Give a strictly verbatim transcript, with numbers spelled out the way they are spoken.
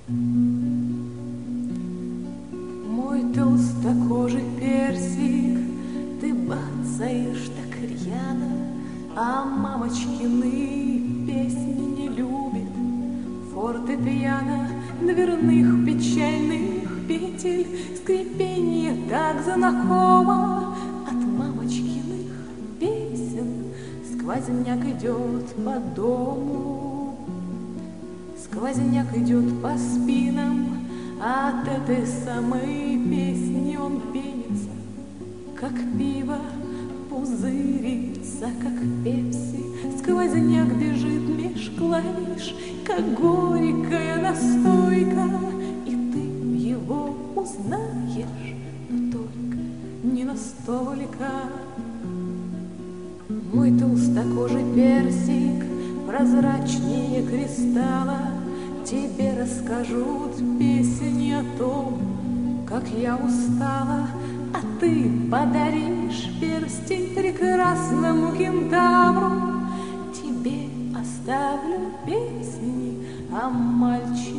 Мой толстокожий персик, ты бацаешь так рьяно, а мамочкины песни не любит фортепиано. Дверных печальных петель скрипенье так знакомо. От мамочкиных песен сквозняк идет по дому. Сквозняк идет по спинам, а от этой самой песни он пенится, как пиво, пузырится, как пепси. Сквозняк бежит меж клавиш, как горькая настойка, и ты его узнаешь, но только не настолько. Мой толстокожий персик прозрачнее кристалла, тебе расскажут песни о том, как я устала. А ты подаришь перстень прекрасному кентавру. Тебе оставлю песни о мальчике